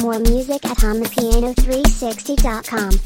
More music at HamaPiano360.com.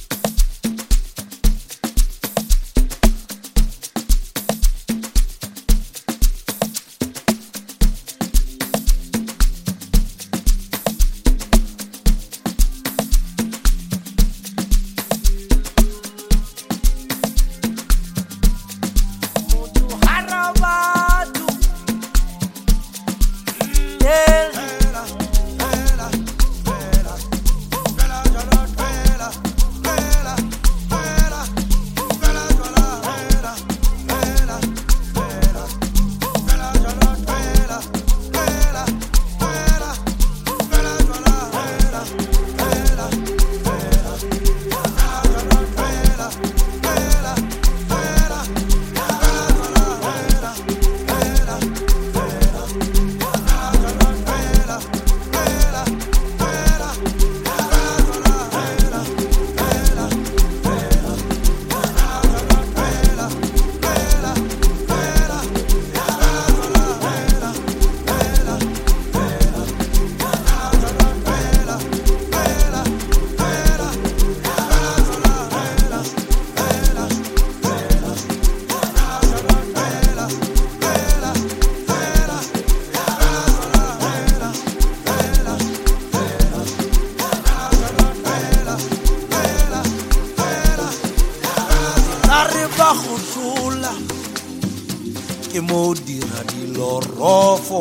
Ke mo dira dilorofo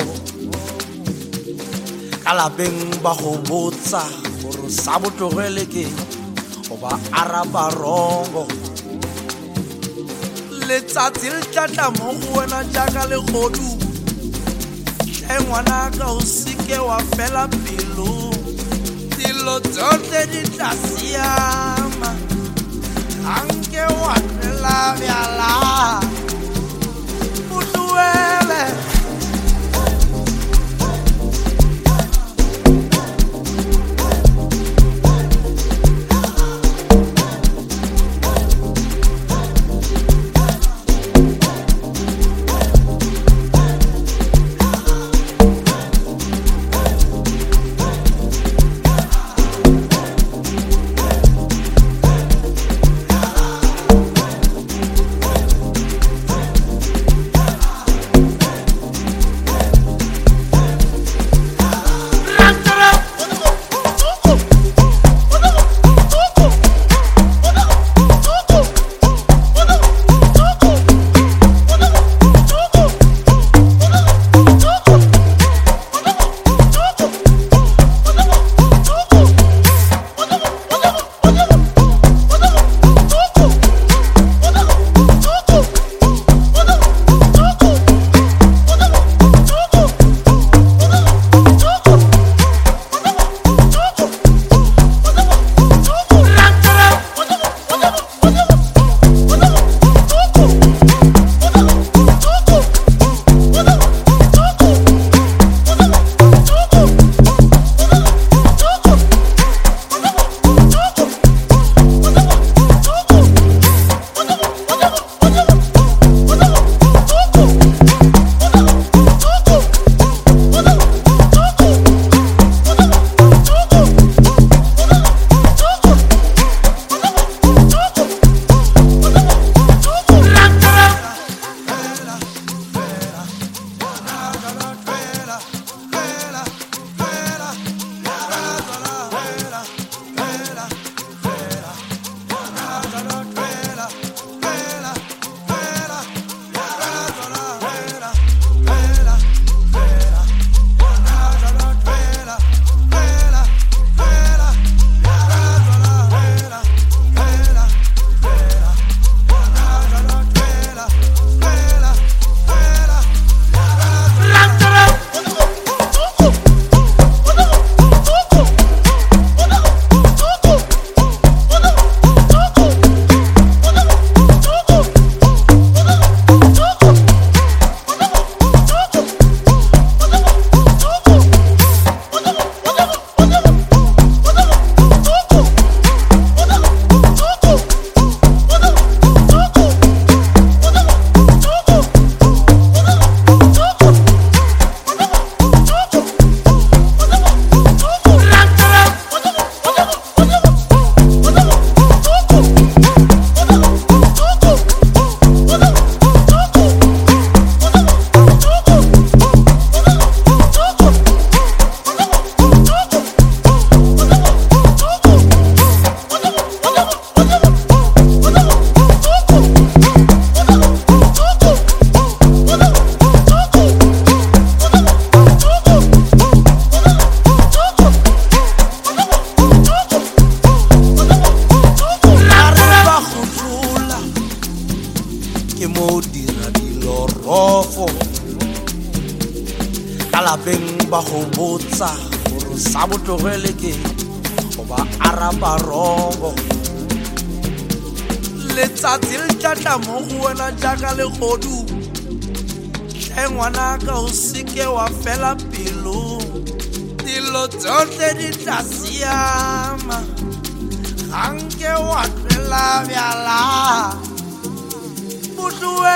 ka lapeng ba go botsa gore sa botlogele ke go ba araba rongo letsatsi le tlatla mo go wena jaaka legodu tle ngwana ka o seke wa fela pelo dilo tsotlhe di tla siama anke wa tlela bjala boroko ka lapeng ba go botsa gore sa botlogele ke go ba araba rongo letsatsi le tlatla mo go wena jaaka legodu hle ngwana ka o seke wa fela pelo dilo tsotlhe di tla siama ga nke wa tlela bjala butlue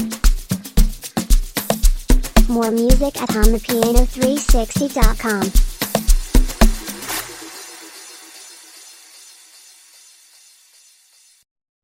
More music at HonThePiano360.com.